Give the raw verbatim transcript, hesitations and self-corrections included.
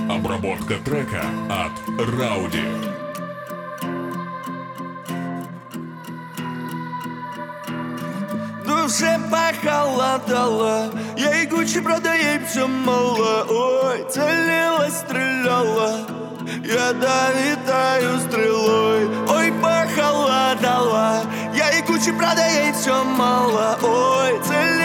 Обработка трека от Рауди. Душе похолодало, ей Гуччи, правда, ей все мало. Ой, целилась, стреляла, я долетаю стрелой. Ой, похолодало, ей Гуччи, правда, ей все мало. Ой, целилась,